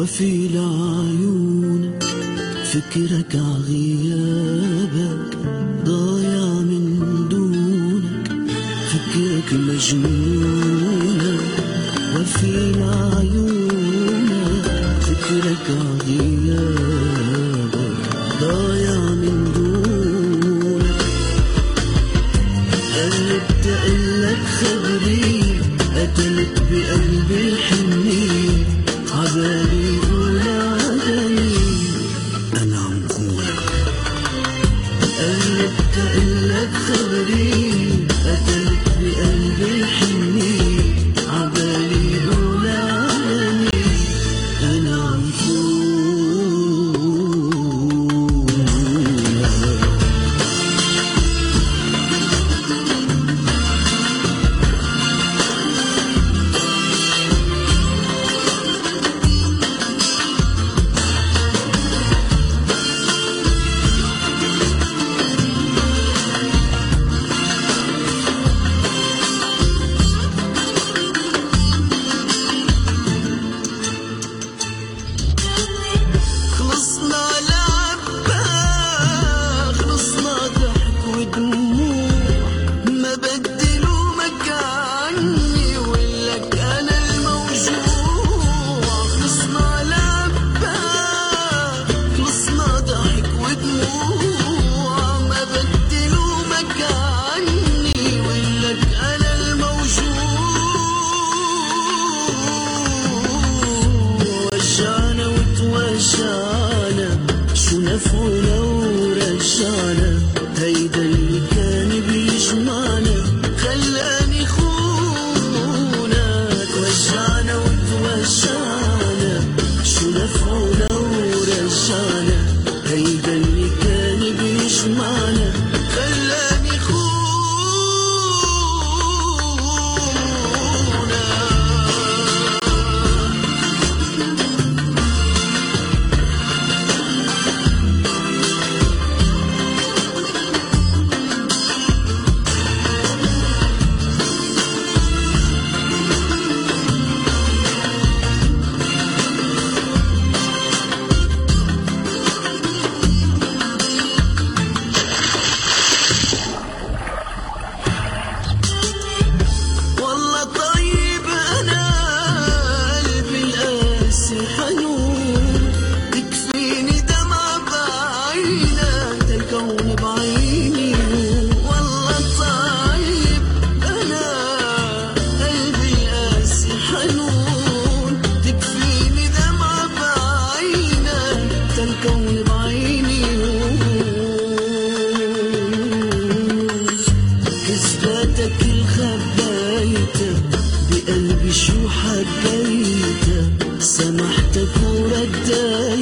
وفي لعيونك فكرك عغيابك ضايع من دونك، فكرك مجنونك وفي لعيونك فكرك عغيابك ضايع من دونك. قلبت قلك خبري قتلت بقلبي الحنين، عبالي يقول عدني أنا عم خونك. قلبت قلك خبري قتلت بقلبي الحنين، عبالي يقول عدني أنا عم خونك. خلصنا لعبة خلصنا ضحك ودموع، ما بدلوا مكاني ولك أنا الموجوع. خلصنا لعبة خلصنا ضحك ودموع، ما بدلوا مكاني ولك أنا الموجوع. وجعنا وتوجعنا شو نفعنا ورجعنا، هيدا اللي كان بيجمعنا خلاني خونك. وجعنا وتوجعنا شو نفعنا ورجعنا، هيدا اللي كان بيجمعنا خلاني خونك. والله طيب أنا قلبي القاسي حنون، تكفيني دمع بعينك الكون بعيني. والله طيب أنا قلبي القاسي حنون، تكفيني دمع بعينك الكون بعيني. كذباتك الخبايتك بقلبي شو حبيتك، سامحتك ورديتك